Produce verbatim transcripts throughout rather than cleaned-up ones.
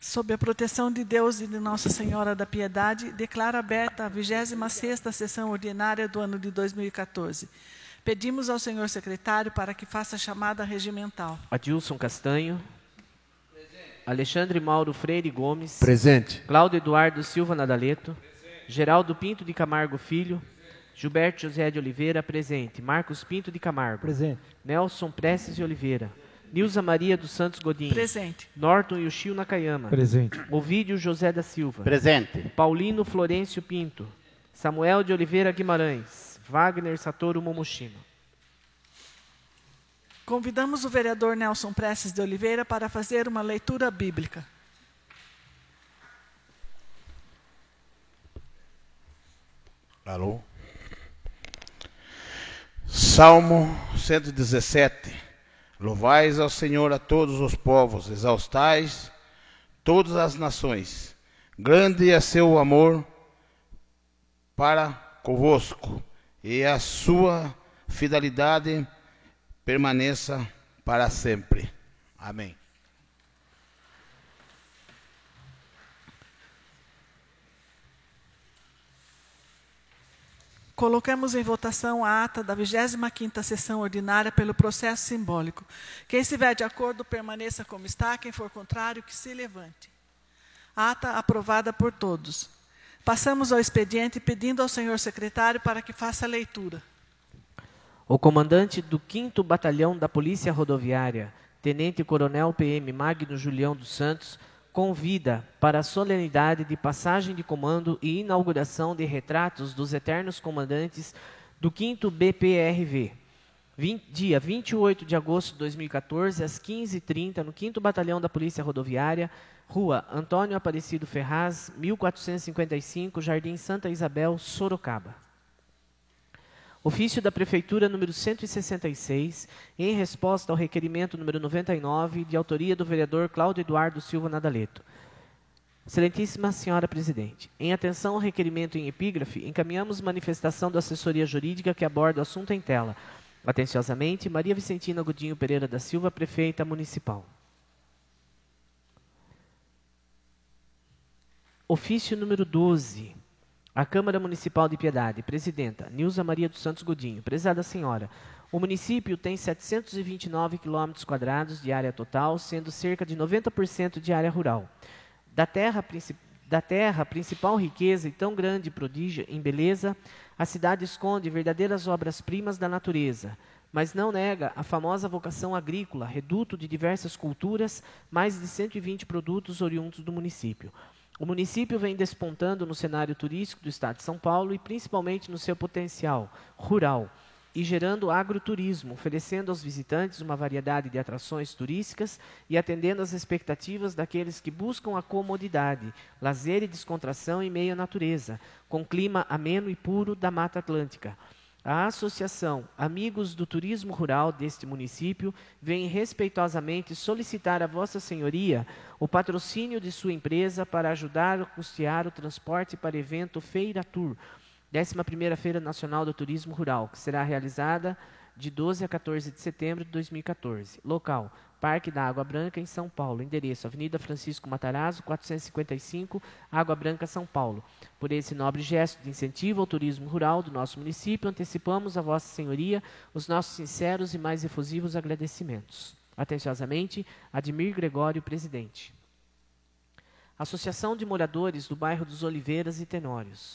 Sob a proteção de Deus e de Nossa Senhora da Piedade, declaro aberta a vigésima sexta sessão ordinária do ano de dois mil e quatorze. Pedimos ao senhor secretário para que faça a chamada regimental. Adilson Castanho. Presente. Alexandre Mauro Freire Gomes. Presente. Cláudio Eduardo Silva Nadaleto. Presente. Geraldo Pinto de Camargo Filho. Presente. Gilberto José de Oliveira, presente. Marcos Pinto de Camargo. Presente. Nelson Prestes de Oliveira. Nilza Maria dos Santos Godinho. Presente. Norton Yushio Nakayama. Presente. Ovídio José da Silva. Presente. Paulino Florencio Pinto. Samuel de Oliveira Guimarães. Wagner Satoru Momoshima. Convidamos o vereador Nelson Prestes de Oliveira para fazer uma leitura bíblica. Alô? Salmo cento e dezessete. Louvais ao Senhor a todos os povos, exaltai todas as nações. Grande é seu amor para convosco, e a sua fidelidade permaneça para sempre. Amém. Colocamos em votação a ata da vigésima quinta sessão ordinária pelo processo simbólico. Quem estiver de acordo, permaneça como está. Quem for contrário, que se levante. Ata aprovada por todos. Passamos ao expediente pedindo ao senhor secretário para que faça a leitura. O comandante do quinto Batalhão da Polícia Rodoviária, Tenente-Coronel P M Magno Julião dos Santos, convida para a solenidade de passagem de comando e inauguração de retratos dos eternos comandantes do quinto B P R V. vinte, dia vinte e oito de agosto de dois mil e quatorze, às quinze e trinta, no quinto Batalhão da Polícia Rodoviária, Rua Antônio Aparecido Ferraz, mil quatrocentos e cinquenta e cinco, Jardim Santa Isabel, Sorocaba. Ofício da Prefeitura número cento e sessenta e seis, em resposta ao requerimento número noventa e nove, de autoria do vereador Cláudio Eduardo Silva Nadaleto. Excelentíssima Senhora Presidente, em atenção ao requerimento em epígrafe, encaminhamos manifestação da assessoria jurídica que aborda o assunto em tela. Atenciosamente, Maria Vicentina Godinho Pereira da Silva, Prefeita Municipal. Ofício número doze. A Câmara Municipal de Piedade, Presidenta, Nilza Maria dos Santos Godinho. Prezada Senhora, o município tem setecentos e vinte e nove quilômetros quadrados de área total, sendo cerca de noventa por cento de área rural. Da terra, da terra, principal riqueza e tão grande prodígio em beleza, a cidade esconde verdadeiras obras-primas da natureza, mas não nega a famosa vocação agrícola, reduto de diversas culturas, mais de cento e vinte produtos oriundos do município. O município vem despontando no cenário turístico do estado de São Paulo e principalmente no seu potencial rural e gerando agroturismo, oferecendo aos visitantes uma variedade de atrações turísticas e atendendo às expectativas daqueles que buscam a comodidade, lazer e descontração em meio à natureza, com clima ameno e puro da Mata Atlântica. A Associação Amigos do Turismo Rural deste município vem respeitosamente solicitar a Vossa Senhoria o patrocínio de sua empresa para ajudar a custear o transporte para evento Feira Tour, décima primeira Feira Nacional do Turismo Rural, que será realizada de doze a quatorze de setembro de dois mil e quatorze. Local: Parque da Água Branca, em São Paulo. Endereço: Avenida Francisco Matarazzo, quatrocentos e cinquenta e cinco, Água Branca, São Paulo. Por esse nobre gesto de incentivo ao turismo rural do nosso município, antecipamos a Vossa Senhoria os nossos sinceros e mais efusivos agradecimentos. Atenciosamente, Admir Gregório, Presidente. Associação de Moradores do Bairro dos Oliveiras e Tenórios.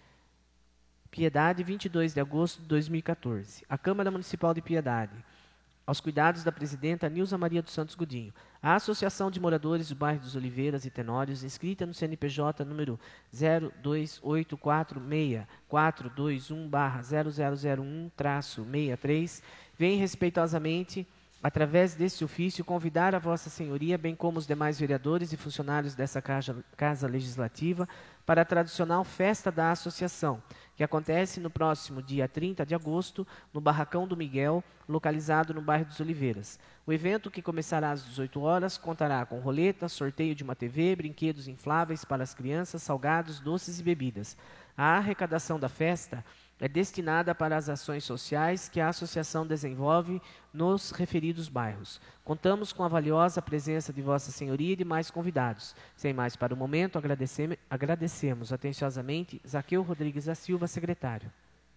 Piedade, vinte e dois de agosto de dois mil e quatorze. A Câmara Municipal de Piedade. Aos cuidados da Presidenta Nilza Maria dos Santos Godinho. A Associação de Moradores do Bairro dos Oliveiras e Tenórios, inscrita no C N P J número zero dois oito quatro seis quatro dois um barra zero zero zero um traço sessenta e três, vem respeitosamente, através deste ofício, convidar a Vossa Senhoria, bem como os demais vereadores e funcionários dessa casa, casa Legislativa, para a tradicional Festa da Associação, que acontece no próximo dia trinta de agosto, no Barracão do Miguel, localizado no bairro dos Oliveiras. O evento, que começará às dezoito horas, contará com roleta, sorteio de uma T V, brinquedos infláveis para as crianças, salgados, doces e bebidas. A arrecadação da festa é destinada para as ações sociais que a associação desenvolve nos referidos bairros. Contamos com a valiosa presença de Vossa Senhoria e de mais convidados. Sem mais para o momento, agradecemos, agradecemos atenciosamente Zaqueu Rodrigues da Silva, secretário.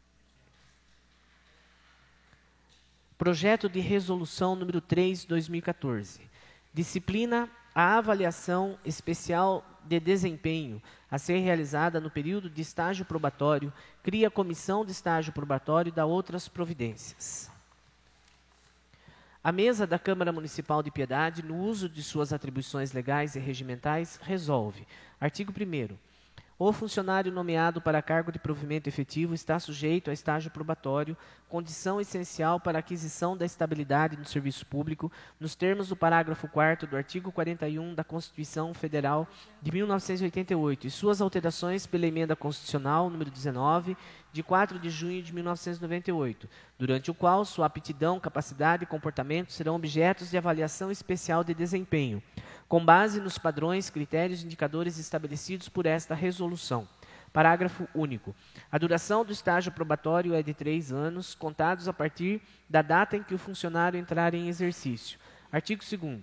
Projeto de resolução número três, dois mil e quatorze. Disciplina a avaliação especial de desempenho a ser realizada no período de estágio probatório, cria a comissão de estágio probatório e dá outras providências. A mesa da Câmara Municipal de Piedade, no uso de suas atribuições legais e regimentais, resolve. Artigo primeiro. O funcionário nomeado para cargo de provimento efetivo está sujeito a estágio probatório, condição essencial para a aquisição da estabilidade no serviço público, nos termos do parágrafo quarto do artigo quarenta e um da Constituição Federal de mil novecentos e oitenta e oito e suas alterações pela Emenda Constitucional número dezenove, de quatro de junho de mil novecentos e noventa e oito, durante o qual sua aptidão, capacidade e comportamento serão objetos de avaliação especial de desempenho, com base nos padrões, critérios e indicadores estabelecidos por esta resolução. Parágrafo único. A duração do estágio probatório é de três anos, contados a partir da data em que o funcionário entrar em exercício. Artigo segundo.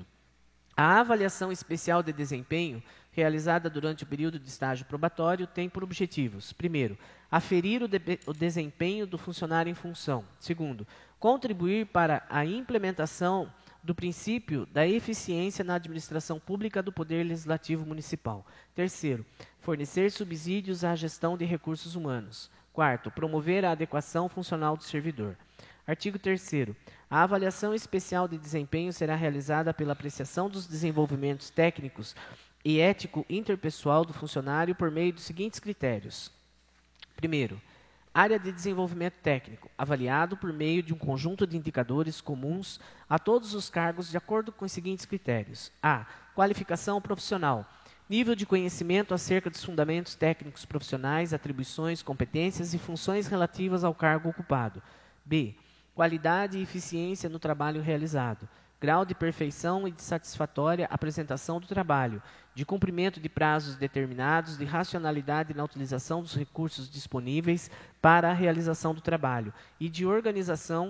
A avaliação especial de desempenho, realizada durante o período de estágio probatório, tem por objetivos: primeiro, aferir o, de o desempenho do funcionário em função. Segundo, contribuir para a implementação do princípio da eficiência na administração pública do Poder Legislativo Municipal. Terceiro, fornecer subsídios à gestão de recursos humanos. Quarto, promover a adequação funcional do servidor. Artigo terceiro. A avaliação especial de desempenho será realizada pela apreciação dos desenvolvimentos técnicos e ético interpessoal do funcionário por meio dos seguintes critérios. Primeiro, área de desenvolvimento técnico, avaliado por meio de um conjunto de indicadores comuns a todos os cargos de acordo com os seguintes critérios. A. Qualificação profissional. Nível de conhecimento acerca dos fundamentos técnicos profissionais, atribuições, competências e funções relativas ao cargo ocupado. B. Qualidade e eficiência no trabalho realizado. Grau de perfeição e de satisfatória apresentação do trabalho, de cumprimento de prazos determinados, de racionalidade na utilização dos recursos disponíveis para a realização do trabalho e de organização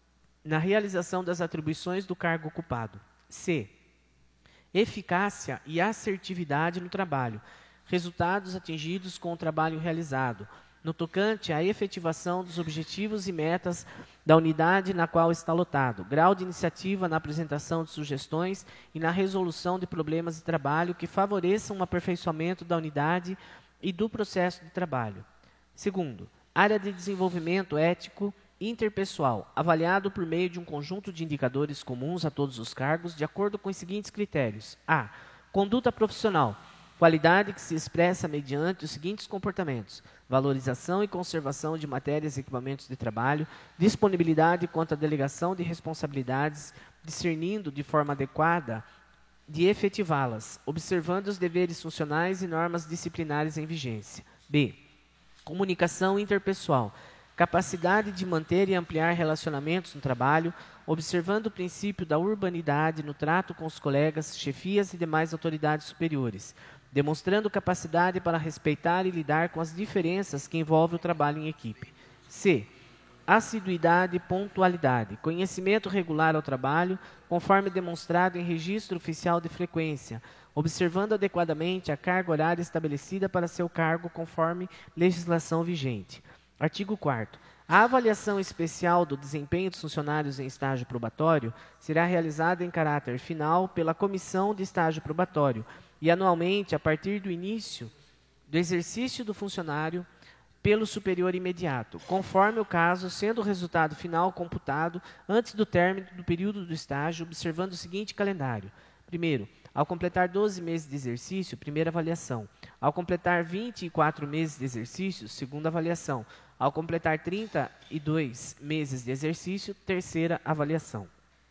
na realização das atribuições do cargo ocupado. C. Eficácia e assertividade no trabalho, resultados atingidos com o trabalho realizado, no tocante à efetivação dos objetivos e metas da unidade na qual está lotado, grau de iniciativa na apresentação de sugestões e na resolução de problemas de trabalho que favoreçam o aperfeiçoamento da unidade e do processo de trabalho. Segundo, área de desenvolvimento ético interpessoal, avaliado por meio de um conjunto de indicadores comuns a todos os cargos, de acordo com os seguintes critérios. A. Conduta profissional. Qualidade que se expressa mediante os seguintes comportamentos: valorização e conservação de matérias e equipamentos de trabalho, disponibilidade quanto à delegação de responsabilidades, discernindo de forma adequada de efetivá-las, observando os deveres funcionais e normas disciplinares em vigência. B. Comunicação interpessoal. Capacidade de manter e ampliar relacionamentos no trabalho, observando o princípio da urbanidade no trato com os colegas, chefias e demais autoridades superiores, demonstrando capacidade para respeitar e lidar com as diferenças que envolvem o trabalho em equipe. C. Assiduidade e pontualidade. Conhecimento regular ao trabalho, conforme demonstrado em registro oficial de frequência, observando adequadamente a carga horária estabelecida para seu cargo conforme legislação vigente. Artigo quarto. A avaliação especial do desempenho dos funcionários em estágio probatório será realizada em caráter final pela Comissão de Estágio Probatório e anualmente a partir do início do exercício do funcionário pelo superior imediato, conforme o caso, sendo o resultado final computado antes do término do período do estágio, observando o seguinte calendário. Primeiro, ao completar doze meses de exercício, primeira avaliação. Ao completar vinte e quatro meses de exercício, segunda avaliação. Ao completar trinta e dois meses de exercício, terceira avaliação.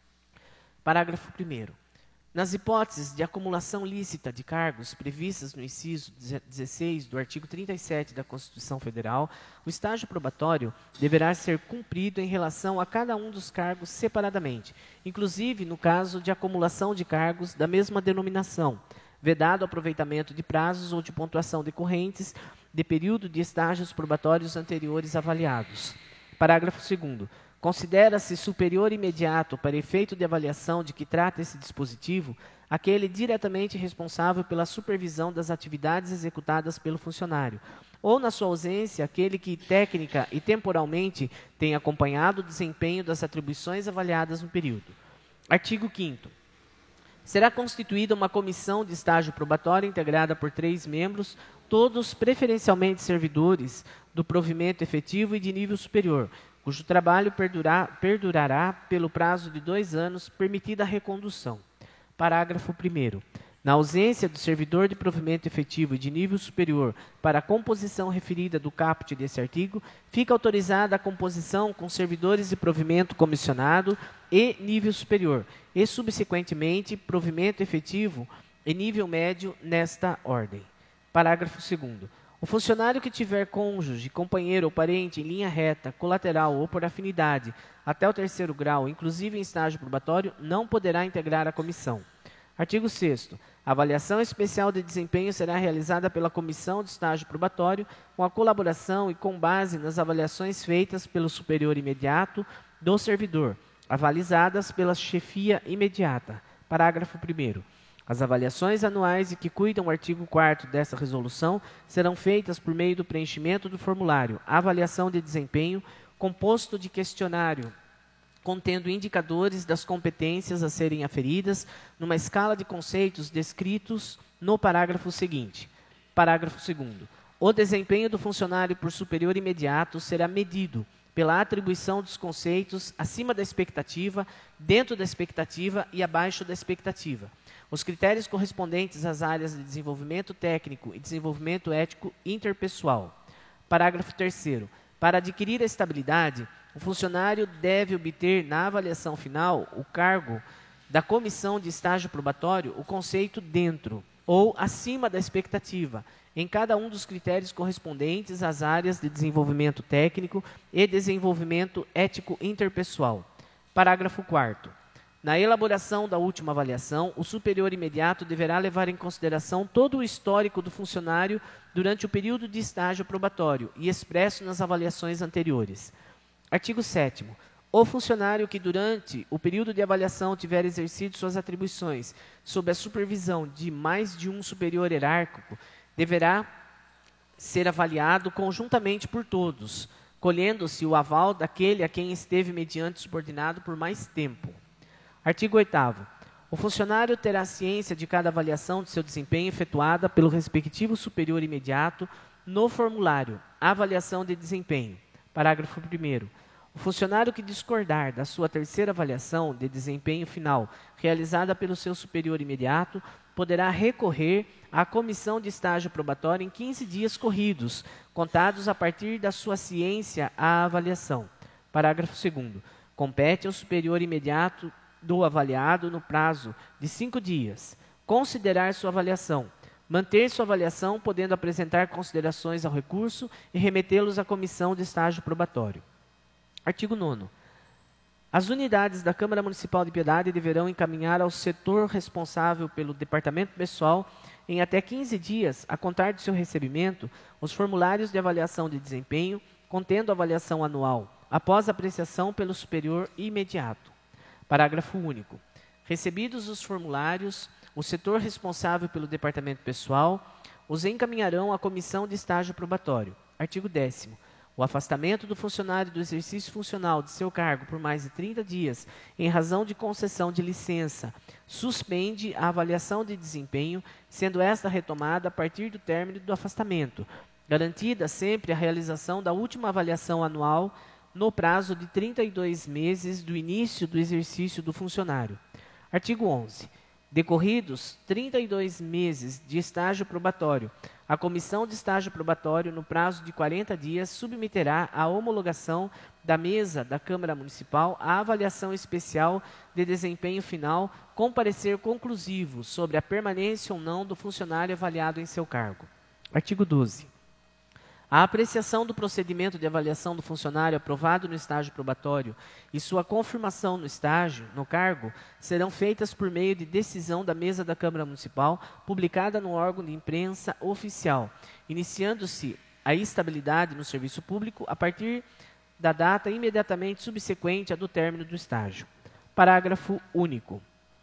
Parágrafo primeiro. Nas hipóteses de acumulação lícita de cargos previstas no inciso dezesseis do artigo trinta e sete da Constituição Federal, o estágio probatório deverá ser cumprido em relação a cada um dos cargos separadamente, inclusive no caso de acumulação de cargos da mesma denominação, vedado aproveitamento de prazos ou de pontuação decorrentes de período de estágios probatórios anteriores avaliados. Parágrafo segundo. Considera-se superior imediato, para efeito de avaliação de que trata esse dispositivo, aquele diretamente responsável pela supervisão das atividades executadas pelo funcionário, ou, na sua ausência, aquele que técnica e temporalmente tem acompanhado o desempenho das atribuições avaliadas no período. Artigo quinto. Será constituída uma comissão de estágio probatório integrada por três membros, todos preferencialmente servidores do provimento efetivo e de nível superior, cujo trabalho perdurar, perdurará pelo prazo de dois anos, permitida a recondução. Parágrafo primeiro. Na ausência do servidor de provimento efetivo e de nível superior para a composição referida do caput desse artigo, fica autorizada a composição com servidores de provimento comissionado e nível superior, e, subsequentemente, provimento efetivo e nível médio nesta ordem. Parágrafo segundo. O funcionário que tiver cônjuge, companheiro ou parente em linha reta, colateral ou por afinidade até o terceiro grau, inclusive em estágio probatório, não poderá integrar a comissão. Artigo sexto. A avaliação especial de desempenho será realizada pela comissão de estágio probatório com a colaboração e com base nas avaliações feitas pelo superior imediato do servidor, avalizadas pela chefia imediata. Parágrafo primeiro. As avaliações anuais de que cuidam o artigo quarto dessa resolução serão feitas por meio do preenchimento do formulário Avaliação de Desempenho, composto de questionário contendo indicadores das competências a serem aferidas numa escala de conceitos descritos no parágrafo seguinte. Parágrafo segundo. O desempenho do funcionário por superior imediato será medido pela atribuição dos conceitos acima da expectativa, dentro da expectativa e abaixo da expectativa. Os critérios correspondentes às áreas de desenvolvimento técnico e desenvolvimento ético interpessoal. Parágrafo terceiro. Para adquirir a estabilidade, o funcionário deve obter na avaliação final o cargo da comissão de estágio probatório, o conceito dentro ou acima da expectativa, em cada um dos critérios correspondentes às áreas de desenvolvimento técnico e desenvolvimento ético interpessoal. Parágrafo quarto. Na elaboração da última avaliação, o superior imediato deverá levar em consideração todo o histórico do funcionário durante o período de estágio probatório e expresso nas avaliações anteriores. Artigo sétimo. O funcionário que durante o período de avaliação tiver exercido suas atribuições sob a supervisão de mais de um superior hierárquico deverá ser avaliado conjuntamente por todos, colhendo-se o aval daquele a quem esteve mediante subordinado por mais tempo. Artigo oitavo. O funcionário terá ciência de cada avaliação de seu desempenho efetuada pelo respectivo superior imediato no formulário Avaliação de Desempenho. Parágrafo primeiro. O funcionário que discordar da sua terceira avaliação de desempenho final, realizada pelo seu superior imediato, poderá recorrer à comissão de estágio probatório em quinze dias corridos, contados a partir da sua ciência à avaliação. Parágrafo segundo. Compete ao superior imediato do avaliado, no prazo de cinco dias, considerar sua avaliação, manter sua avaliação, podendo apresentar considerações ao recurso e remetê-los à comissão de estágio probatório. Artigo nono. As unidades da Câmara Municipal de Piedade deverão encaminhar ao setor responsável pelo departamento pessoal, em até quinze dias, a contar de seu recebimento, os formulários de avaliação de desempenho, contendo avaliação anual, após apreciação pelo superior imediato. Parágrafo único. Recebidos os formulários, o setor responsável pelo departamento pessoal os encaminharão à comissão de estágio probatório. Artigo décimo. O afastamento do funcionário do exercício funcional de seu cargo por mais de trinta dias, em razão de concessão de licença, suspende a avaliação de desempenho, sendo esta retomada a partir do término do afastamento, garantida sempre a realização da última avaliação anual no prazo de trinta e dois meses do início do exercício do funcionário. Artigo onze. Decorridos trinta e dois meses de estágio probatório, a comissão de estágio probatório, no prazo de quarenta dias, submeterá à homologação da mesa da Câmara Municipal a avaliação especial de desempenho final, com parecer conclusivo sobre a permanência ou não do funcionário avaliado em seu cargo. Artigo doze. A apreciação do procedimento de avaliação do funcionário aprovado no estágio probatório e sua confirmação no estágio, no cargo, serão feitas por meio de decisão da mesa da Câmara Municipal, publicada no órgão de imprensa oficial, iniciando-se a estabilidade no serviço público a partir da data imediatamente subsequente à do término do estágio. Parágrafo único.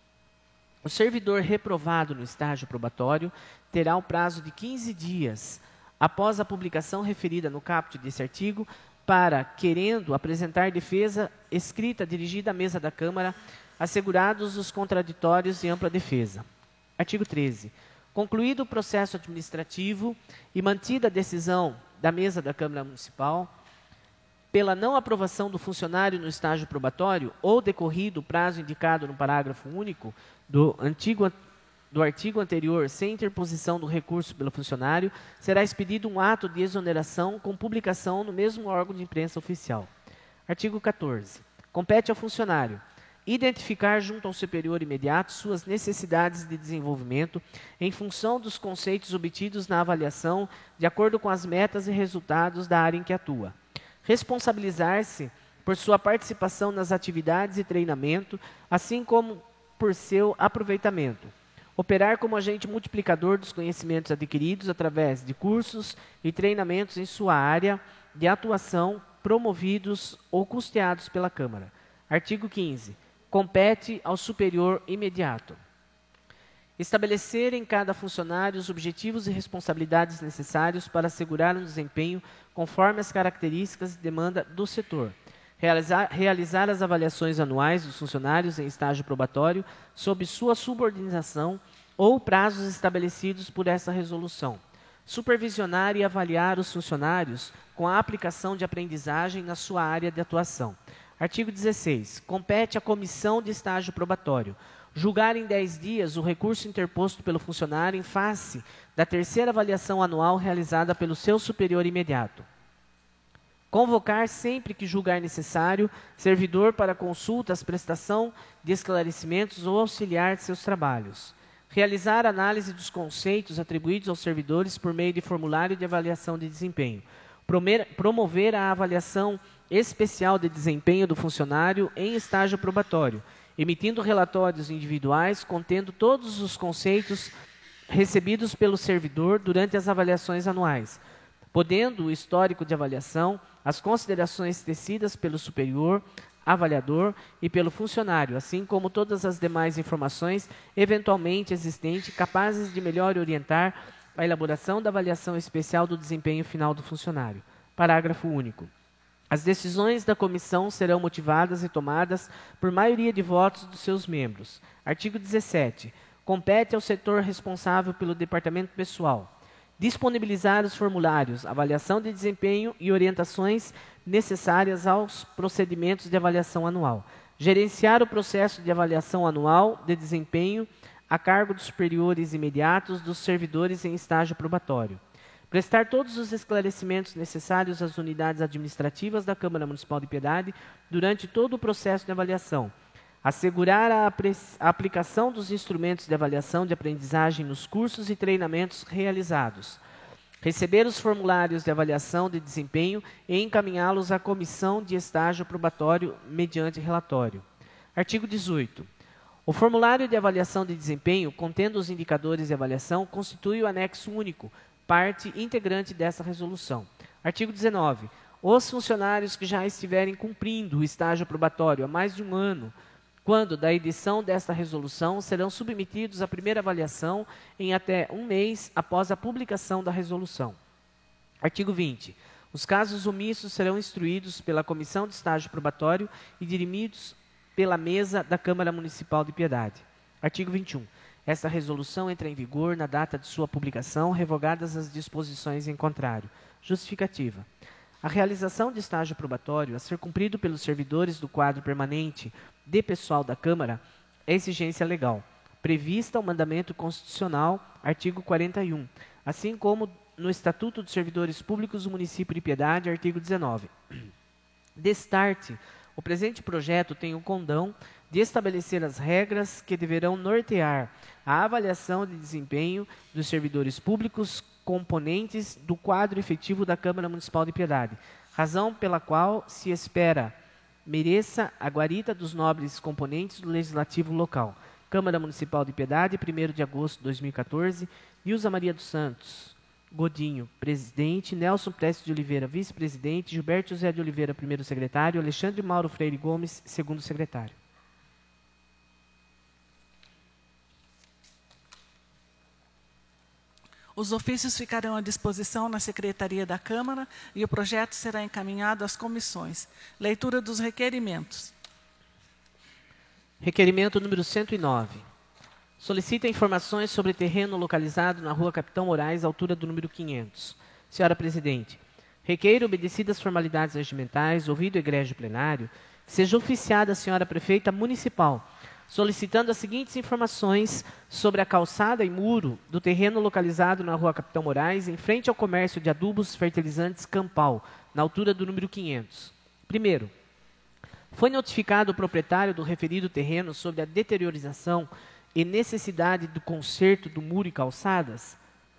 O servidor reprovado no estágio probatório terá o prazo de quinze dias após a publicação referida no caput desse artigo para, querendo apresentar defesa escrita dirigida à mesa da Câmara, assegurados os contraditórios e ampla defesa. Artigo treze. Concluído o processo administrativo e mantida a decisão da mesa da Câmara Municipal, pela não aprovação do funcionário no estágio probatório ou decorrido o prazo indicado no parágrafo único do, antigo, do artigo anterior sem interposição do recurso pelo funcionário, será expedido um ato de exoneração com publicação no mesmo órgão de imprensa oficial. Artigo quatorze. Compete ao funcionário identificar junto ao superior imediato suas necessidades de desenvolvimento em função dos conceitos obtidos na avaliação de acordo com as metas e resultados da área em que atua. Responsabilizar-se por sua participação nas atividades e treinamento, assim como por seu aproveitamento. Operar como agente multiplicador dos conhecimentos adquiridos através de cursos e treinamentos em sua área de atuação promovidos ou custeados pela Câmara. Artigo quinze. Compete ao superior imediato estabelecer em cada funcionário os objetivos e responsabilidades necessários para assegurar um desempenho conforme as características e demanda do setor. Realizar, realizar as avaliações anuais dos funcionários em estágio probatório sob sua subordinação ou prazos estabelecidos por essa resolução. Supervisionar e avaliar os funcionários com a aplicação de aprendizagem na sua área de atuação. Artigo dezesseis. Compete à comissão de estágio probatório julgar em dez dias o recurso interposto pelo funcionário em face da terceira avaliação anual realizada pelo seu superior imediato. Convocar, sempre que julgar necessário, servidor para consultas, prestação de esclarecimentos ou auxiliar de seus trabalhos. Realizar análise dos conceitos atribuídos aos servidores por meio de formulário de avaliação de desempenho. Promover a avaliação especial de desempenho do funcionário em estágio probatório, emitindo relatórios individuais contendo todos os conceitos recebidos pelo servidor durante as avaliações anuais, podendo o histórico de avaliação, as considerações tecidas pelo superior, avaliador e pelo funcionário, assim como todas as demais informações eventualmente existentes capazes de melhor orientar a elaboração da avaliação especial do desempenho final do funcionário. Parágrafo único. As decisões da comissão serão motivadas e tomadas por maioria de votos dos seus membros. Artigo dezessete. Compete ao setor responsável pelo departamento pessoal disponibilizar os formulários, avaliação de desempenho e orientações necessárias aos procedimentos de avaliação anual. Gerenciar o processo de avaliação anual de desempenho a cargo dos superiores imediatos dos servidores em estágio probatório. Prestar todos os esclarecimentos necessários às unidades administrativas da Câmara Municipal de Piedade durante todo o processo de avaliação. Assegurar a, a aplicação dos instrumentos de avaliação de aprendizagem nos cursos e treinamentos realizados. Receber os formulários de avaliação de desempenho e encaminhá-los à comissão de estágio probatório mediante relatório. Artigo dezoito. O formulário de avaliação de desempenho, contendo os indicadores de avaliação, constitui o anexo único, parte integrante dessa resolução. Artigo dezenove. Os funcionários que já estiverem cumprindo o estágio probatório há mais de um ano, quando da edição desta resolução, serão submetidos à primeira avaliação em até um mês após a publicação da resolução. Artigo vinte. Os casos omissos serão instruídos pela Comissão de Estágio Probatório e dirimidos pela Mesa da Câmara Municipal de Piedade. Artigo vinte e um. Esta resolução entra em vigor na data de sua publicação, revogadas as disposições em contrário. Justificativa. A realização de estágio probatório a ser cumprido pelos servidores do quadro permanente de pessoal da Câmara é exigência legal, prevista ao mandamento constitucional, artigo quarenta e um, assim como no Estatuto dos Servidores Públicos do Município de Piedade, artigo dezenove. Destarte, o presente projeto tem o condão de estabelecer as regras que deverão nortear a avaliação de desempenho dos servidores públicos componentes do quadro efetivo da Câmara Municipal de Piedade, razão pela qual se espera mereça a guarita dos nobres componentes do Legislativo local. Câmara Municipal de Piedade, primeiro de agosto de dois mil e quatorze, Nilza Maria dos Santos, Godinho, presidente, Nelson Prestes de Oliveira, vice-presidente, Gilberto José de Oliveira, primeiro secretário, Alexandre Mauro Freire Gomes, segundo secretário. Os ofícios ficarão à disposição na Secretaria da Câmara e o projeto será encaminhado às comissões. Leitura dos requerimentos. Requerimento número cento e nove. Solicita informações sobre terreno localizado na Rua Capitão Moraes, altura do número quinhentos. Senhora Presidente, requeiro, obedecidas as formalidades regimentais, ouvido o egrégio plenário, seja oficiada a Senhora Prefeita Municipal, solicitando as seguintes informações sobre a calçada e muro do terreno localizado na Rua Capitão Moraes, em frente ao comércio de adubos fertilizantes Campal, na altura do número quinhentos. Primeiro, foi notificado o proprietário do referido terreno sobre a deteriorização e necessidade do conserto do muro e calçadas?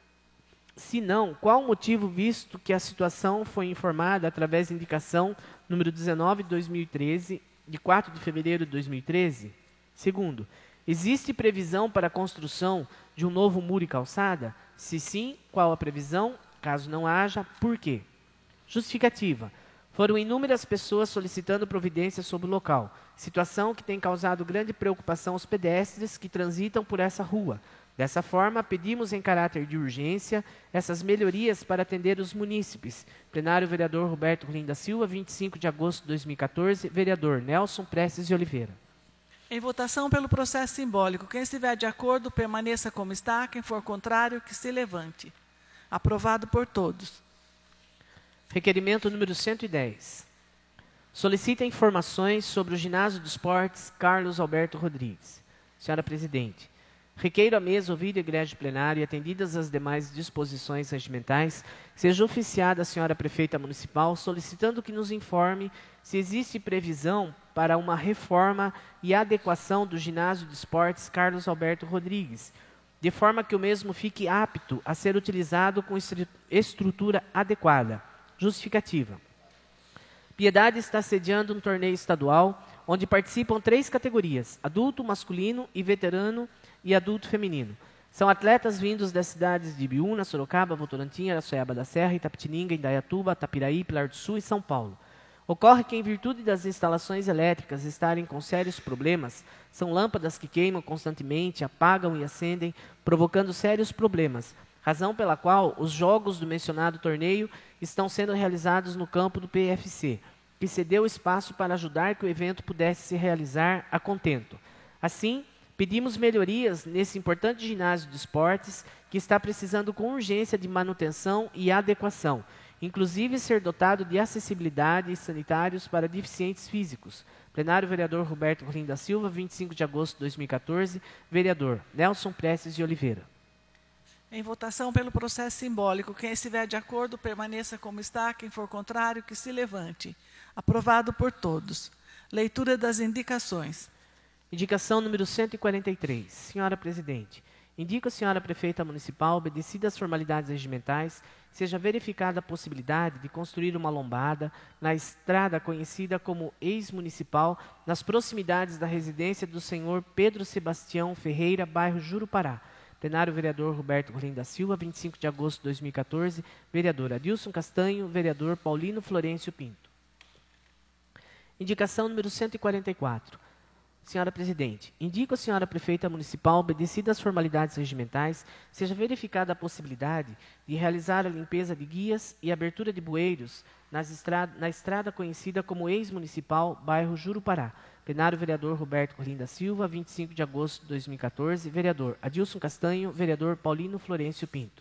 Se não, qual o motivo, visto que a situação foi informada através da indicação número dezenove de dois mil e treze, de quatro de fevereiro de dois mil e treze? Segundo, existe previsão para a construção de um novo muro e calçada? Se sim, qual a previsão? Caso não haja, por quê? Justificativa. Foram inúmeras pessoas solicitando providências sobre o local, situação que tem causado grande preocupação aos pedestres que transitam por essa rua. Dessa forma, pedimos em caráter de urgência essas melhorias para atender os munícipes. Plenário vereador Roberto Rolim da Silva, vinte e cinco de agosto de dois mil e quatorze, vereador Nelson Prestes de Oliveira. Em votação pelo processo simbólico, quem estiver de acordo, permaneça como está. Quem for contrário, que se levante. Aprovado por todos. Requerimento número cento e dez. Solicita informações sobre o Ginásio de Esportes Carlos Alberto Rodrigues. Senhora Presidente, requeiro à mesa, ouvido o egrégio plenário e atendidas as demais disposições regimentais, seja oficiada a Senhora Prefeita Municipal, solicitando que nos informe se existe previsão para uma reforma e adequação do Ginásio de Esportes Carlos Alberto Rodrigues, de forma que o mesmo fique apto a ser utilizado com estrutura adequada. Justificativa. Piedade está sediando um torneio estadual, onde participam três categorias: adulto, masculino e veterano e adulto feminino. São atletas vindos das cidades de Ibiúna, Sorocaba, Votorantim, Araçoiaba da Serra, Itapetininga, Indaiatuba, Tapiraí, Pilar do Sul e São Paulo. Ocorre que, em virtude das instalações elétricas estarem com sérios problemas, são lâmpadas que queimam constantemente, apagam e acendem, provocando sérios problemas, razão pela qual os jogos do mencionado torneio estão sendo realizados no campo do P F C, que cedeu espaço para ajudar que o evento pudesse se realizar a contento. Assim, pedimos melhorias nesse importante ginásio de esportes, que está precisando com urgência de manutenção e adequação, inclusive ser dotado de acessibilidade e sanitários para deficientes físicos. Plenário vereador Roberto Rolim da Silva, vinte e cinco de agosto de dois mil e quatorze, vereador Nelson Prestes de Oliveira. Em votação pelo processo simbólico, quem estiver de acordo, permaneça como está. Quem for contrário, que se levante. Aprovado por todos. Leitura das indicações. Indicação número cento e quarenta e três. Senhora Presidente, indico a Senhora Prefeita Municipal, obedecidas as formalidades regimentais, seja verificada a possibilidade de construir uma lombada na estrada conhecida como ex-municipal, nas proximidades da residência do senhor Pedro Sebastião Ferreira, bairro Jurupará. Plenário vereador Roberto Rolim da Silva, vinte e cinco de agosto de dois mil e quatorze, vereador Adilson Castanho, vereador Paulino Florencio Pinto. Indicação número cento e quarenta e quatro. Senhora Presidente, indico a Senhora Prefeita Municipal, obedecidas as formalidades regimentais, seja verificada a possibilidade de realizar a limpeza de guias e abertura de bueiros nas estrada, na estrada conhecida como ex-municipal, bairro Jurupará. Plenário vereador Roberto Rolim da Silva, vinte e cinco de agosto de dois mil e quatorze, vereador Adilson Castanho, vereador Paulino Florencio Pinto.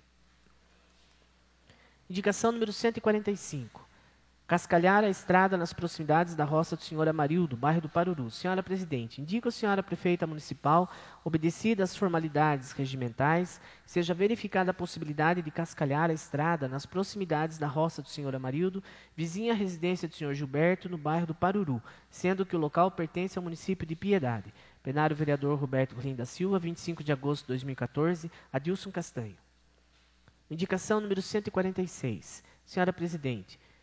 Indicação número cento e quarenta e cinco. Cascalhar a estrada nas proximidades da roça do senhor Amarildo, bairro do Paruru. Senhora Presidente, indico a Senhora Prefeita Municipal, obedecidas as formalidades regimentais, seja verificada a possibilidade de cascalhar a estrada nas proximidades da roça do senhor Amarildo, vizinha à residência do senhor Gilberto, no bairro do Paruru, sendo que o local pertence ao município de Piedade. Plenário vereador Roberto Rolim da Silva, vinte e cinco de agosto de dois mil e quatorze, Adilson Castanho. Indicação número cento e quarenta e seis. Senhora Presidente,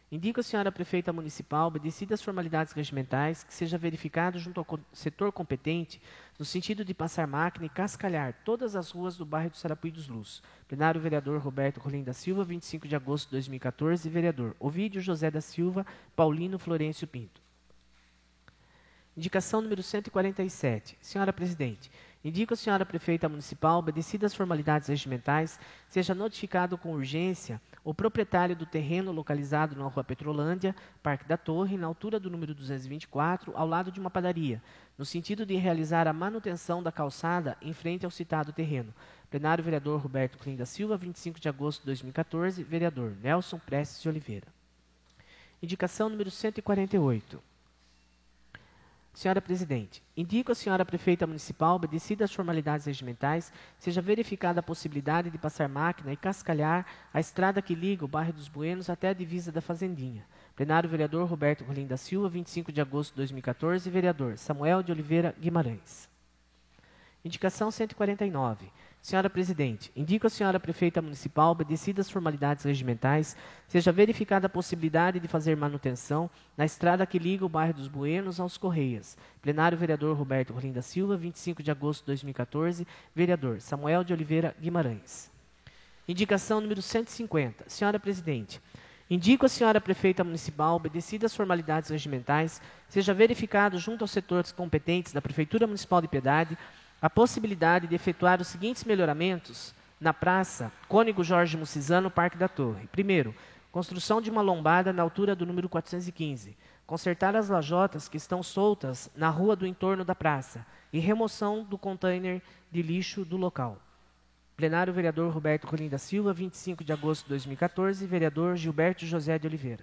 Indica a senhora prefeita municipal, obedecidas as formalidades regimentais, que seja verificado junto ao co- setor competente, no sentido de passar máquina e cascalhar todas as ruas do bairro do Sarapuí dos Luz. Plenário, vereador Roberto Rolim da Silva, vinte e cinco de agosto de dois mil e quatorze, vereador Ovídio José da Silva, Paulino Florencio Pinto. Indicação número cento e quarenta e sete. Senhora Presidente, indica a senhora prefeita municipal, obedecidas as formalidades regimentais, seja notificado com urgência o proprietário do terreno localizado na Rua Petrolândia, Parque da Torre, na altura do número duzentos e vinte e quatro, ao lado de uma padaria, no sentido de realizar a manutenção da calçada em frente ao citado terreno. Plenário, vereador Roberto Clim da Silva, vinte e cinco de agosto de dois mil e quatorze, vereador Nelson Prestes de Oliveira. Indicação número cento e quarenta e oito. Senhora Presidente, indico a senhora prefeita municipal, obedecidas as formalidades regimentais, seja verificada a possibilidade de passar máquina e cascalhar a estrada que liga o bairro dos Buenos até a divisa da Fazendinha. Plenário, vereador Roberto Rolim da Silva, vinte e cinco de agosto de dois mil e quatorze, vereador Samuel de Oliveira Guimarães. Indicação cento e quarenta e nove. Senhora Presidente, indico a senhora prefeita municipal, obedecidas as formalidades regimentais, seja verificada a possibilidade de fazer manutenção na estrada que liga o bairro dos Buenos aos Correias. Plenário, vereador Roberto Rolim da Silva, vinte e cinco de agosto de dois mil e quatorze, vereador Samuel de Oliveira Guimarães. Indicação número cento e cinquenta. Senhora Presidente, indico a senhora prefeita municipal, obedecidas as formalidades regimentais, seja verificado junto aos setores competentes da Prefeitura Municipal de Piedade a possibilidade de efetuar os seguintes melhoramentos na Praça Cônego Jorge Mucizano, Parque da Torre. Primeiro, construção de uma lombada na altura do número quatrocentos e quinze. Consertar as lajotas que estão soltas na rua do entorno da praça e remoção do container de lixo do local. Plenário, vereador Roberto Rolim da Silva, vinte e cinco de agosto de dois mil e quatorze, vereador Gilberto José de Oliveira.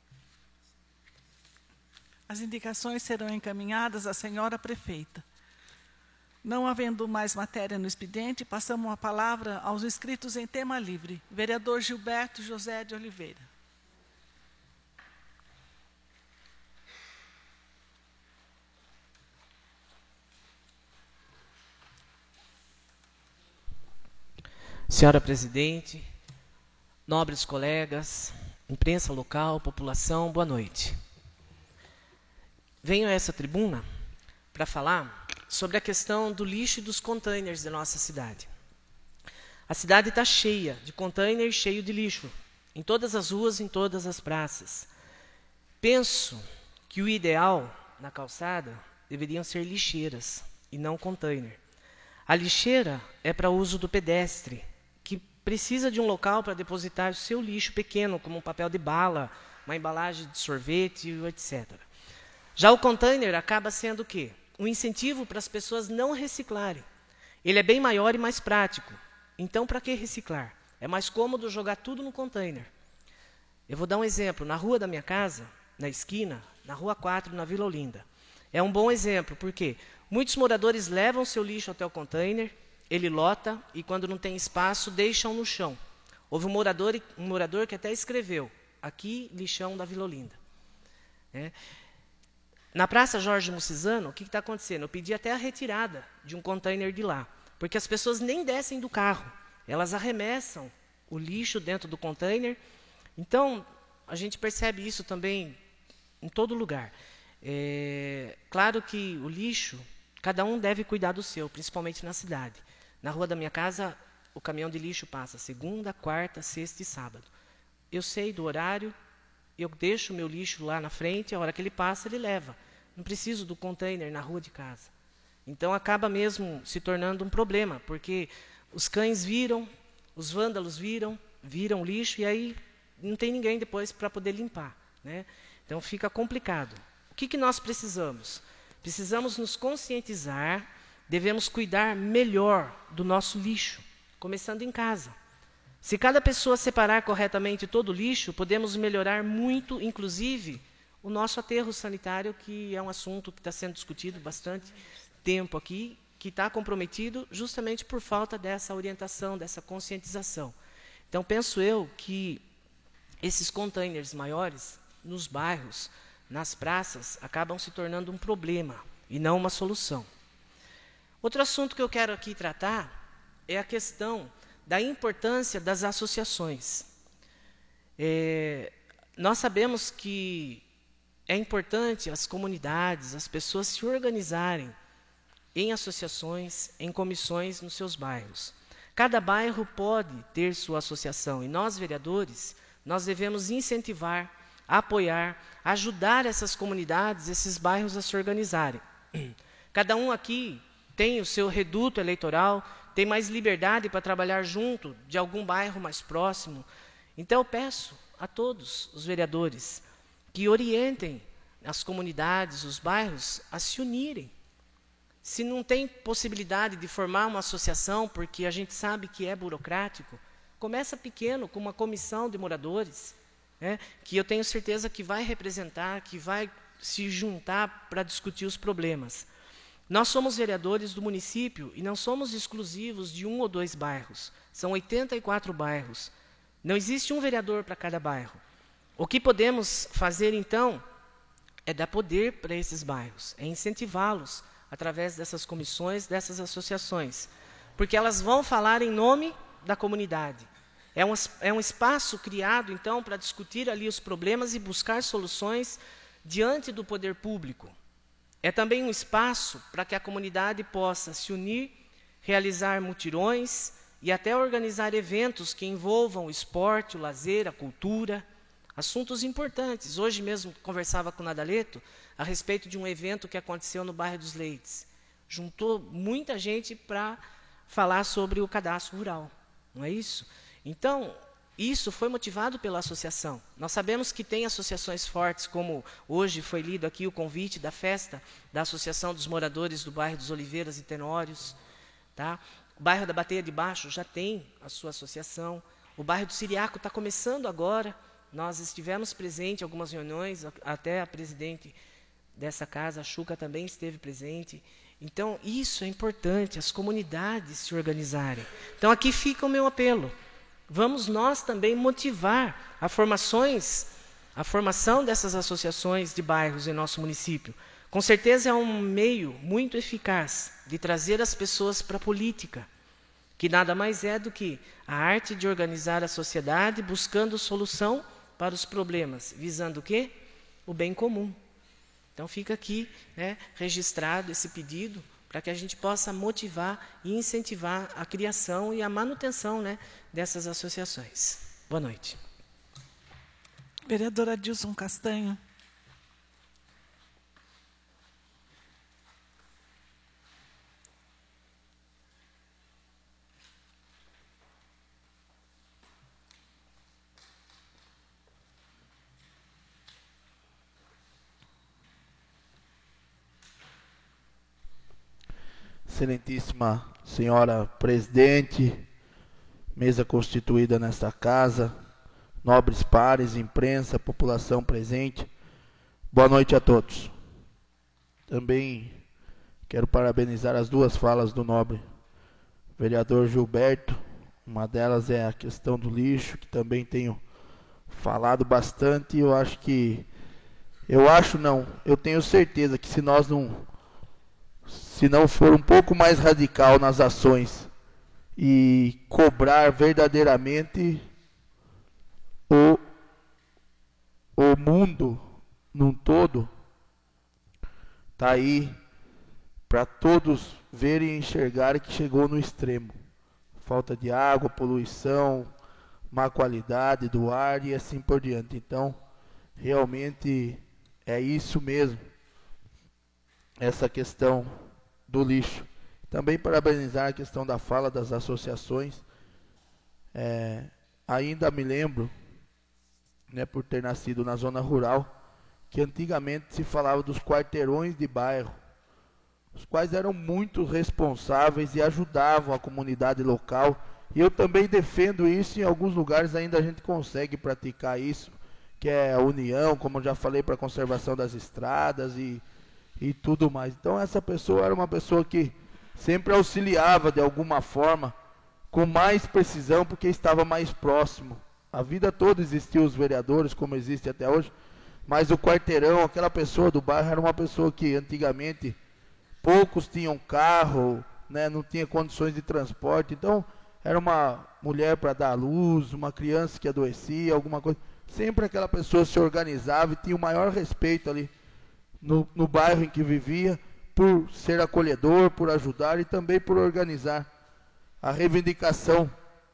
As indicações serão encaminhadas à senhora prefeita. Não havendo mais matéria no expediente, passamos a palavra aos inscritos em tema livre. Vereador Gilberto José de Oliveira. Senhora Presidente, nobres colegas, imprensa local, população, boa noite. Venho a essa tribuna para falar sobre a questão do lixo e dos containers da nossa cidade. A cidade está cheia de containers, cheio de lixo, em todas as ruas, em todas as praças. Penso que o ideal na calçada deveriam ser lixeiras e não container. A lixeira é para uso do pedestre, que precisa de um local para depositar o seu lixo pequeno, como um papel de bala, uma embalagem de sorvete, etcétera. Já o container acaba sendo o quê? Um incentivo para as pessoas não reciclarem. Ele é bem maior e mais prático. Então, para que reciclar? É mais cômodo jogar tudo no container. Eu vou dar um exemplo. Na rua da minha casa, na esquina, na Rua quatro, na Vila Olinda. É um bom exemplo, porque muitos moradores levam seu lixo até o container, ele lota e, quando não tem espaço, deixam no chão. Houve um morador, um morador que até escreveu, aqui, lixão da Vila Olinda. É. Na Praça Jorge Mucizano, o que está acontecendo? Eu pedi até a retirada de um container de lá, porque as pessoas nem descem do carro, elas arremessam o lixo dentro do container. Então, a gente percebe isso também em todo lugar. É, claro que o lixo, cada um deve cuidar do seu, principalmente na cidade. Na rua da minha casa, o caminhão de lixo passa segunda, quarta, sexta e sábado. Eu sei do horário, eu deixo o meu lixo lá na frente, a hora que ele passa, ele leva. Não preciso do container na rua de casa. Então, acaba mesmo se tornando um problema, porque os cães viram, os vândalos viram, viram lixo, e aí não tem ninguém depois para poder limpar, né? Então, fica complicado. O que, que nós precisamos? Precisamos nos conscientizar, devemos cuidar melhor do nosso lixo, começando em casa. Se cada pessoa separar corretamente todo o lixo, podemos melhorar muito, inclusive, o nosso aterro sanitário, que é um assunto que está sendo discutido bastante tempo aqui, que está comprometido justamente por falta dessa orientação, dessa conscientização. Então, penso eu que esses containers maiores, nos bairros, nas praças, acabam se tornando um problema e não uma solução. Outro assunto que eu quero aqui tratar é a questão da importância das associações. É, nós sabemos que é importante as comunidades, as pessoas se organizarem em associações, em comissões nos seus bairros. Cada bairro pode ter sua associação e nós, vereadores, nós devemos incentivar, apoiar, ajudar essas comunidades, esses bairros a se organizarem. Cada um aqui tem o seu reduto eleitoral, tem mais liberdade para trabalhar junto de algum bairro mais próximo. Então eu peço a todos os vereadores que orientem as comunidades, os bairros, a se unirem. Se não tem possibilidade de formar uma associação, porque a gente sabe que é burocrático, começa pequeno, com uma comissão de moradores, né, que eu tenho certeza que vai representar, que vai se juntar para discutir os problemas. Nós somos vereadores do município e não somos exclusivos de um ou dois bairros. São oitenta e quatro bairros. Não existe um vereador para cada bairro. O que podemos fazer, então, é dar poder para esses bairros, é incentivá-los através dessas comissões, dessas associações, porque elas vão falar em nome da comunidade. É um, é um espaço criado, então, para discutir ali os problemas e buscar soluções diante do poder público. É também um espaço para que a comunidade possa se unir, realizar mutirões e até organizar eventos que envolvam o esporte, o lazer, a cultura, assuntos importantes. Hoje mesmo conversava com o Nadaleto a respeito de um evento que aconteceu no bairro dos Leites. Juntou muita gente para falar sobre o cadastro rural, não é isso? Então, isso foi motivado pela associação. Nós sabemos que tem associações fortes, como hoje foi lido aqui o convite da festa da Associação dos Moradores do bairro dos Oliveiras e Tenórios. Tá? O bairro da Bateia de Baixo já tem a sua associação. O bairro do Siriaco está começando agora. Nós estivemos presentes em algumas reuniões, até a presidente dessa casa, a Xuca, também esteve presente. Então, isso é importante, as comunidades se organizarem. Então, aqui fica o meu apelo. Vamos nós também motivar a formações, a formação dessas associações de bairros em nosso município. Com certeza é um meio muito eficaz de trazer as pessoas para a política, que nada mais é do que a arte de organizar a sociedade buscando solução para os problemas, visando o quê? O bem comum. Então fica aqui, né, registrado esse pedido para que a gente possa motivar e incentivar a criação e a manutenção, né, dessas associações. Boa noite. Vereadora Dilson Castanho. Excelentíssima senhora presidente, mesa constituída nesta casa, nobres pares, imprensa, população presente, boa noite a todos. Também quero parabenizar as duas falas do nobre vereador Gilberto. Uma delas é a questão do lixo, que também tenho falado bastante. Eu acho que, eu acho não, eu tenho certeza que se nós não se não for um pouco mais radical nas ações e cobrar verdadeiramente, o, o mundo num todo está aí para todos verem e enxergarem que chegou no extremo. Falta de água, poluição, má qualidade do ar e assim por diante. Então, realmente é isso mesmo. Essa questão do lixo. Também parabenizar a questão da fala das associações. É, ainda me lembro, né, por ter nascido na zona rural, que antigamente se falava dos quarteirões de bairro, os quais eram muito responsáveis e ajudavam a comunidade local. E eu também defendo isso. Em alguns lugares ainda a gente consegue praticar isso, que é a união, como eu já falei, para a conservação das estradas e e tudo mais. Então essa pessoa era uma pessoa que sempre auxiliava de alguma forma, com mais precisão, porque estava mais próximo. A vida toda existiam os vereadores, como existe até hoje, mas o quarteirão, aquela pessoa do bairro, era uma pessoa que antigamente poucos tinham carro, né, não tinha condições de transporte. Então era uma mulher para dar à luz, uma criança que adoecia, alguma coisa. sempre aquela pessoa se organizava e tinha o maior respeito ali no, no bairro em que vivia, por ser acolhedor, por ajudar e também por organizar a reivindicação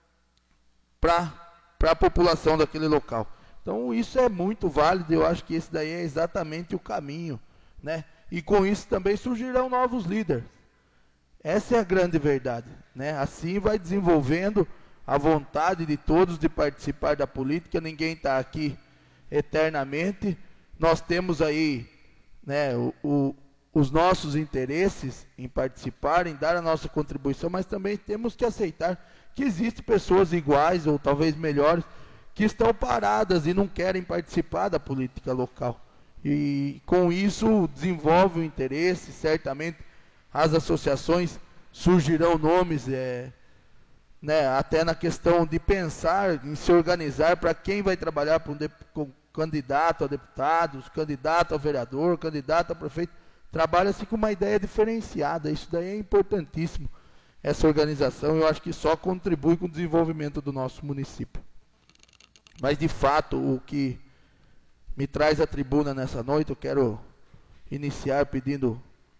para a população daquele local. Então isso é muito válido, eu acho que esse daí é exatamente o caminho, né? E com isso também surgirão novos líderes. Essa é a grande verdade, né? Assim vai desenvolvendo a vontade de todos de participar da política. Ninguém está aqui eternamente. Nós temos aí, né, o, o, os nossos interesses em participar, em dar a nossa contribuição, mas também temos que aceitar que existem pessoas iguais ou talvez melhores que estão paradas e não querem participar da política local. E com isso desenvolve o interesse, certamente as associações surgirão nomes, é, né, até na questão de pensar em se organizar para quem vai trabalhar para um de, com, candidato a deputado, candidato a vereador, candidato a prefeito. Trabalha-se com uma ideia diferenciada, isso daí é importantíssimo, essa organização, eu acho que só contribui com o desenvolvimento do nosso município. Mas de fato, o que me traz à tribuna nessa noite, eu quero iniciar pedindo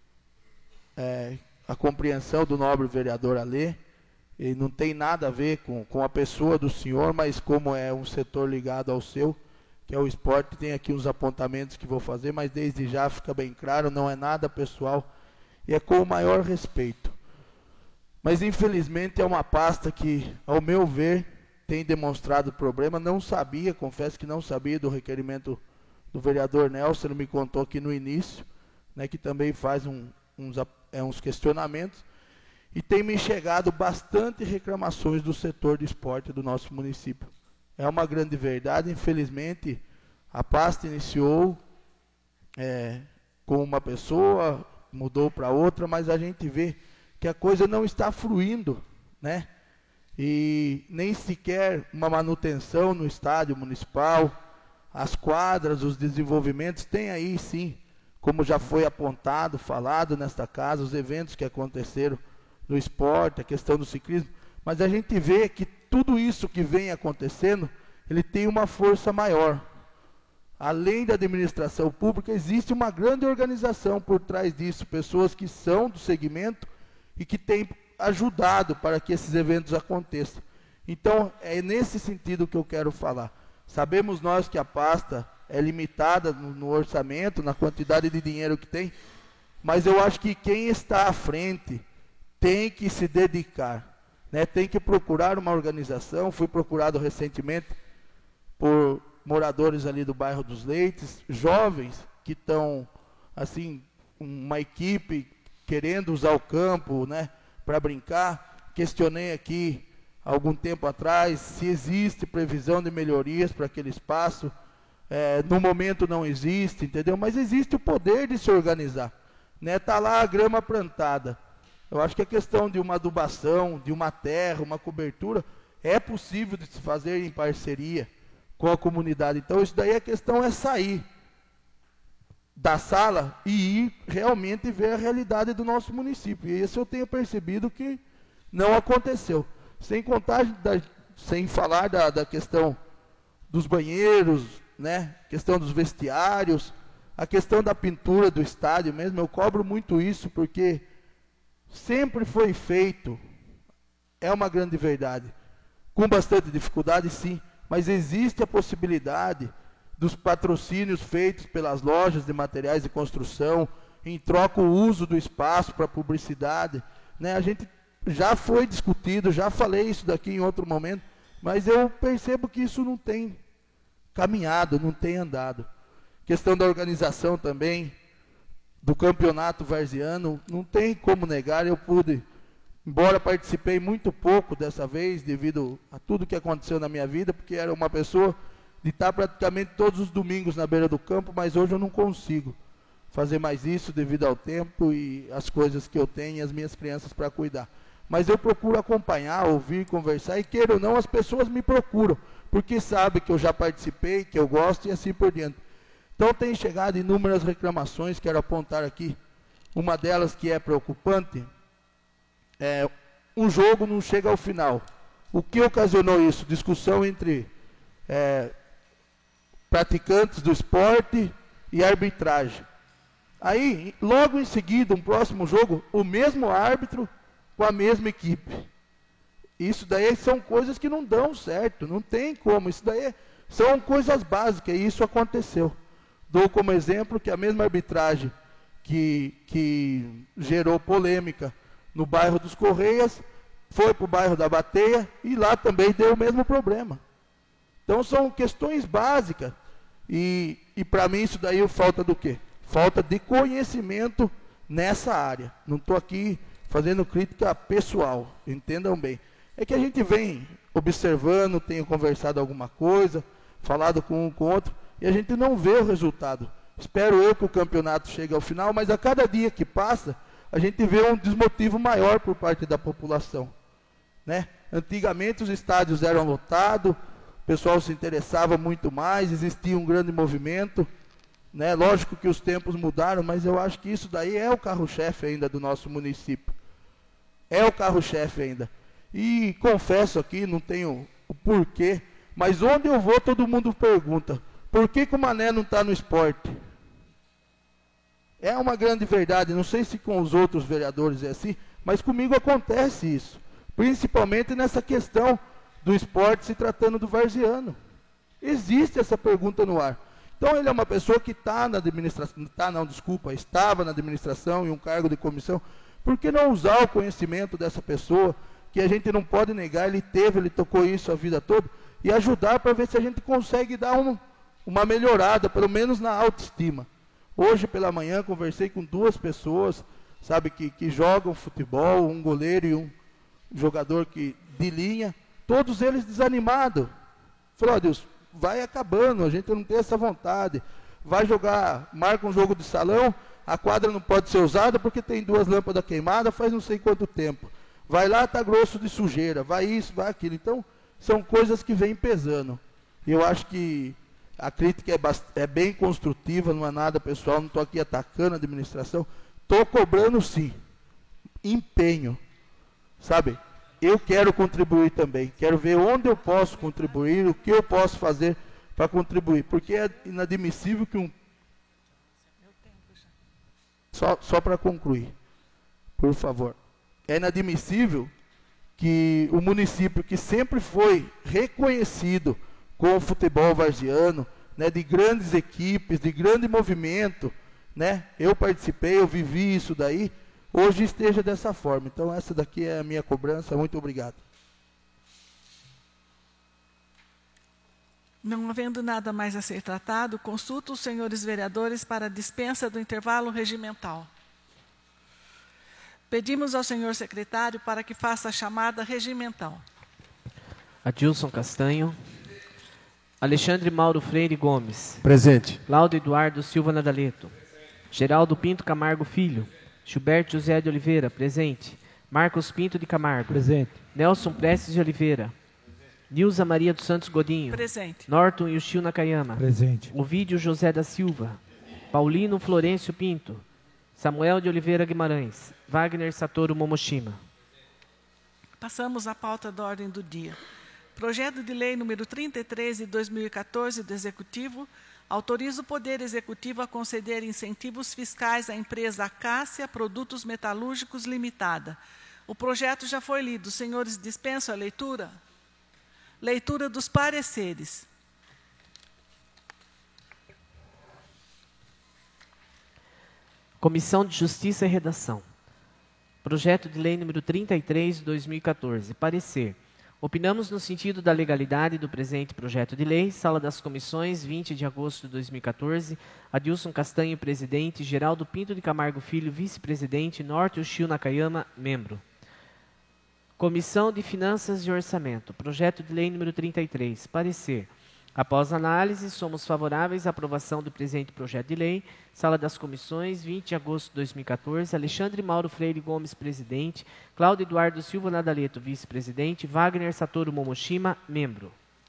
é, a compreensão do nobre vereador Alê. Ele não tem nada a ver com, com a pessoa do senhor, mas como é um setor ligado ao seu, que é o esporte, tem aqui uns apontamentos que vou fazer, mas desde já fica bem claro, não é nada pessoal e é com o maior respeito. Mas infelizmente é uma pasta que, ao meu ver, tem demonstrado problema. Não sabia, confesso que não sabia do requerimento do vereador Nelson, ele me contou aqui no início, né, que também faz um, uns, é, uns questionamentos, e tem me chegado bastante reclamações do setor de esporte do nosso município. É uma grande verdade, infelizmente a pasta iniciou é, com uma pessoa, mudou para outra, mas a gente vê que a coisa não está fluindo, né? E nem sequer uma manutenção no estádio municipal, as quadras, os desenvolvimentos, tem aí sim, como já foi apontado, falado nesta casa, os eventos que aconteceram no esporte, a questão do ciclismo, mas a gente vê que tudo isso que vem acontecendo, ele tem uma força maior. Além da administração pública, existe uma grande organização por trás disso, pessoas que são do segmento e que têm ajudado para que esses eventos aconteçam. Então, é nesse sentido que eu quero falar. Sabemos nós que a pasta é limitada no, no orçamento, na quantidade de dinheiro que tem, mas eu acho que quem está à frente tem que se dedicar, né? Tem que procurar uma organização. Fui procurado recentemente por moradores ali do bairro dos Leites, jovens que estão, assim, uma equipe querendo usar o campo, né, para brincar. Questionei aqui, algum tempo atrás, se existe previsão de melhorias para aquele espaço. É, no momento não existe, entendeu? Mas existe o poder de se organizar, né? Está lá a grama plantada. Eu acho que a questão de uma adubação, de uma terra, uma cobertura, é possível de se fazer em parceria com a comunidade. Então isso daí, a questão é sair da sala e ir realmente ver a realidade do nosso município. E isso eu tenho percebido que não aconteceu. Sem contar, da, sem falar da, da questão dos banheiros, né? Questão dos vestiários, a questão da pintura do estádio mesmo. Eu cobro muito isso porque sempre foi feito, é uma grande verdade, com bastante dificuldade sim, mas existe a possibilidade dos patrocínios feitos pelas lojas de materiais de construção, em troca o uso do espaço para publicidade, né? A gente já foi discutido, já falei isso daqui em outro momento, mas eu percebo que isso não tem caminhado, não tem andado. Questão da organização também, do campeonato varziano, não tem como negar. Eu pude, embora participei muito pouco dessa vez, devido a tudo que aconteceu na minha vida, porque era uma pessoa de estar praticamente todos os domingos na beira do campo, mas hoje eu não consigo fazer mais isso devido ao tempo e as coisas que eu tenho e as minhas crianças para cuidar. Mas eu procuro acompanhar, ouvir, conversar, e queira ou não, as pessoas me procuram, porque sabem que eu já participei, que eu gosto e assim por diante. Então tem chegado inúmeras reclamações, quero apontar aqui uma delas que é preocupante. É, um jogo não chega ao final. O que ocasionou isso? Discussão entre é, praticantes do esporte e arbitragem. Aí, logo em seguida, um próximo jogo, o mesmo árbitro com a mesma equipe. Isso daí são coisas que não dão certo, não tem como. Isso daí são coisas básicas e isso aconteceu. Dou como exemplo que a mesma arbitragem que, que gerou polêmica no bairro dos Correias foi para o bairro da Bateia e lá também deu o mesmo problema. Então são questões básicas e, e para mim isso daí falta do quê? Falta de conhecimento nessa área. Não estou aqui fazendo crítica pessoal, entendam bem. É que a gente vem observando, tenho conversado alguma coisa, falado com um com outro, e a gente não vê o resultado. Espero eu que o campeonato chegue ao final, mas a cada dia que passa, a gente vê um desmotivo maior por parte da população. Né? Antigamente os estádios eram lotados, o pessoal se interessava muito mais, existia um grande movimento. Né? Lógico que os tempos mudaram, mas eu acho que isso daí é o carro-chefe ainda do nosso município. É o carro-chefe ainda. E confesso aqui, não tenho o porquê, mas onde eu vou todo mundo pergunta, por que, que o Mané não está no esporte? É uma grande verdade, não sei se com os outros vereadores é assim, mas comigo acontece isso. Principalmente nessa questão do esporte se tratando do varziano. Existe essa pergunta no ar. Então ele é uma pessoa que está na administração, tá, não, desculpa, estava na administração em um cargo de comissão. Por que não usar o conhecimento dessa pessoa, que a gente não pode negar, ele teve, ele tocou isso a vida toda, e ajudar para ver se a gente consegue dar um, uma melhorada, pelo menos na autoestima. Hoje pela manhã conversei com duas pessoas, sabe, que, que jogam futebol, um goleiro e um jogador que, de linha, todos eles desanimados. Falou, ó, Deus, vai acabando, a gente não tem essa vontade. Vai jogar, marca um jogo de salão, a quadra não pode ser usada porque tem duas lâmpadas queimadas faz não sei quanto tempo. Vai lá, tá grosso de sujeira, vai isso, vai aquilo. Então, são coisas que vêm pesando. E eu acho que a crítica é, bast- é bem construtiva, não é nada pessoal, não estou aqui atacando a administração. Estou cobrando sim, empenho, sabe? Eu quero contribuir também, quero ver onde eu posso contribuir, o que eu posso fazer para contribuir, porque é inadmissível que um... Só, só para concluir, por favor. É inadmissível que o município que sempre foi reconhecido com o futebol varziano, né, de grandes equipes, de grande movimento, né, eu participei, eu vivi isso daí, hoje esteja dessa forma. Então essa daqui é a minha cobrança. Muito obrigado. Não havendo nada mais a ser tratado, consulto os senhores vereadores para a dispensa do intervalo regimental. Pedimos ao senhor secretário para que faça a chamada regimental. Adilson Castanho. Alexandre Mauro Freire Gomes. Presente. Laudo Eduardo Silva Nadaleto. Geraldo Pinto Camargo Filho. Gilberto José de Oliveira, presente. Marcos Pinto de Camargo. Presente. Nelson Prestes de Oliveira. Nilza Maria dos Santos Godinho. Presente. Norton Yushio Nakayama. Presente. Ovídio José da Silva. Paulino Florencio Pinto. Samuel de Oliveira Guimarães. Wagner Satoru Momoshima. Passamos à pauta da ordem do dia. Projeto de lei número trinta e três de dois mil e quatorze do Executivo autoriza o Poder Executivo a conceder incentivos fiscais à empresa Acácia Produtos Metalúrgicos Limitada. O projeto já foi lido. Os senhores dispensam a leitura? Leitura dos pareceres. Comissão de Justiça e Redação. Projeto de lei número trinta e três de dois mil e quatorze. Parecer. Opinamos no sentido da legalidade do presente projeto de lei. Sala das Comissões, vinte de agosto de dois mil e quatorze. Adilson Castanho, presidente. Geraldo Pinto de Camargo Filho, vice-presidente. Norton Yushio Nakayama, membro. Comissão de Finanças e Orçamento. Projeto de lei número trinta e três. Parecer. Após análise, somos favoráveis à aprovação do presente projeto de lei. Sala das Comissões, vinte de agosto de dois mil e quatorze. Alexandre Mauro Freire Gomes, presidente. Cláudio Eduardo Silva Nadaleto, vice-presidente. Wagner Satoru Momoshima, membro.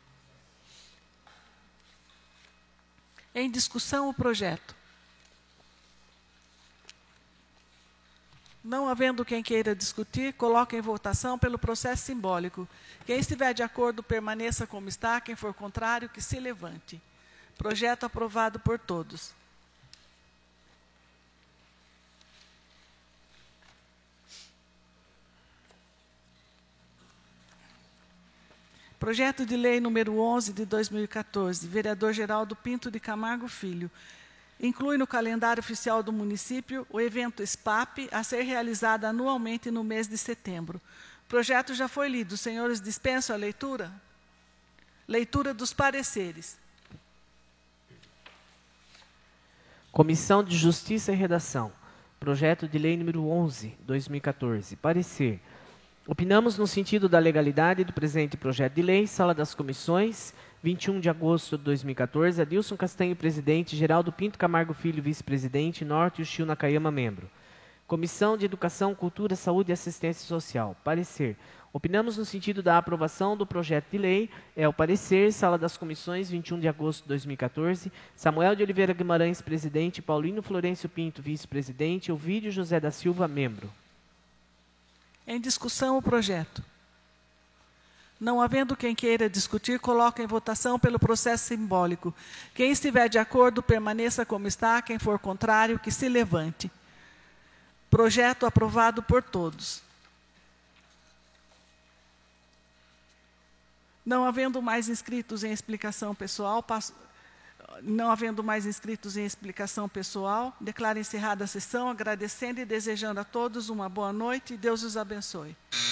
Em discussão o projeto. Não havendo quem queira discutir, coloque em votação pelo processo simbólico. Quem estiver de acordo, permaneça como está. Quem for contrário, que se levante. Projeto aprovado por todos. Projeto de lei número onze de dois mil e quatorze, vereador Geraldo Pinto de Camargo Filho. Inclui no calendário oficial do município o evento S P A P, a ser realizado anualmente no mês de setembro. O projeto já foi lido. Os senhores dispensam a leitura? Leitura dos pareceres. Comissão de Justiça e Redação. Projeto de lei número onze, dois mil e quatorze. Parecer. Opinamos no sentido da legalidade do presente projeto de lei. Sala das Comissões, vinte e um de agosto de dois mil e quatorze. Adilson Castanho, presidente. Geraldo Pinto Camargo Filho, vice-presidente. Norte e Ushio Nakayama, membro. Comissão de Educação, Cultura, Saúde e Assistência Social. Parecer. Opinamos no sentido da aprovação do projeto de lei. É o parecer. Sala das Comissões, vinte e um de agosto de dois mil e quatorze. Samuel de Oliveira Guimarães, presidente. Paulino Florencio Pinto, vice-presidente. Ovídio José da Silva, membro. Em discussão o projeto. Não havendo quem queira discutir, coloca em votação pelo processo simbólico. Quem estiver de acordo, permaneça como está. Quem for contrário, que se levante. Projeto aprovado por todos. Não havendo mais inscritos em explicação pessoal, passo, não havendo mais inscritos em explicação pessoal, declaro encerrada a sessão, agradecendo e desejando a todos uma boa noite e Deus os abençoe.